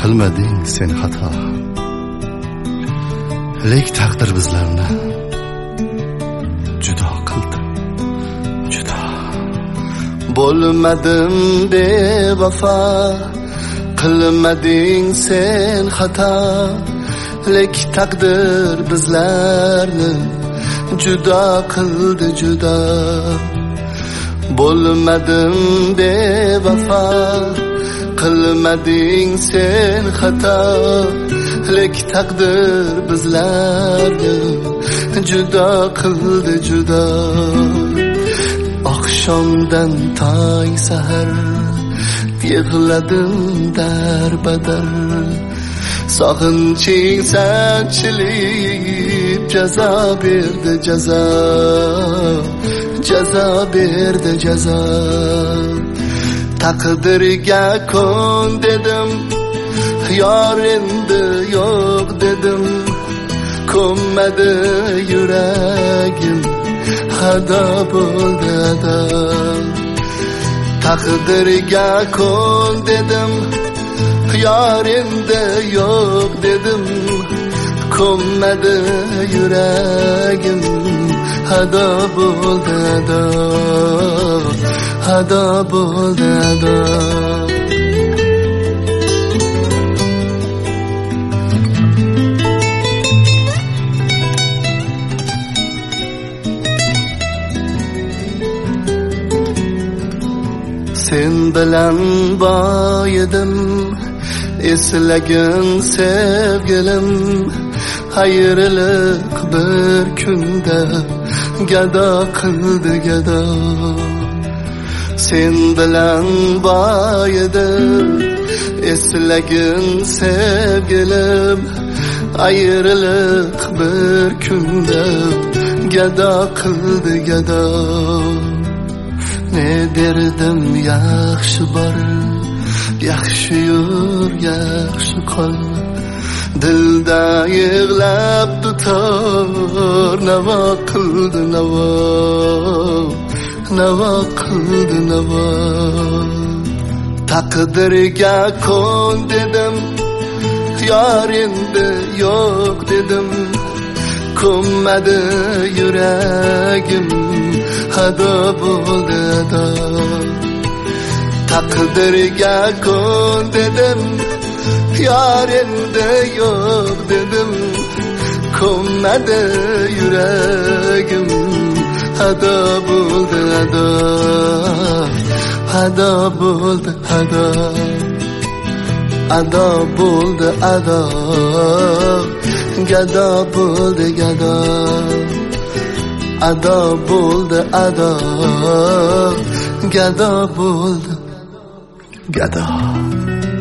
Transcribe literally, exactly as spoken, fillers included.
qilmading sen xato, lek taqdir bizlarni judo qildi, judo. Bo'lmadim bevafo, qilmading sen xato, lek taqdir bizlarni judo qildi, judo. Bo'lmadim bevafo, qilmading sen xato, lek taqdir bizlarni judo qildi, judo. Oqshomdan tong sahar yig'ladim darbadar, sog'inching sanchilib jazo berdi, jazo, jazo berdi, jazo. Taqdirga kon dedim, yor endi yo'q dedim, ko'nmadi yuragim, hado bo'ldi, hado. Taqdirga kon dedim, yor endi yo'q dedim, ko'nmadi yuragim, hado bo'ldi, hado, hado bo'ldi, hado. Sen bilan boyidim, eslagin sevgilim, ayriliq bir kunda gado qildi, gado. Sen bilan boyidim, eslagin sevgilim, ayriliq bir kunda gado qildi, gado. Ne derdim yaxshi bor, yaxshi yur, yaxshi qol, dilda yig'lab dutor navo qildi, navo, navo qildi, navo. Taqdirga kon dedim, yor endi yo'q dedim, ko'nmadi yuragim, hado bo'ldi, hado. Taqdirga kon dedim, yor endi yo'q dedim, ko'nmadi yuragim, hado bo'ldi, hado, hado bo'ldi, hado, hado bo'ldi, hado, gado bo'ldi, gado. Ado bo'ldi, ado, gado bo'ldi, gado.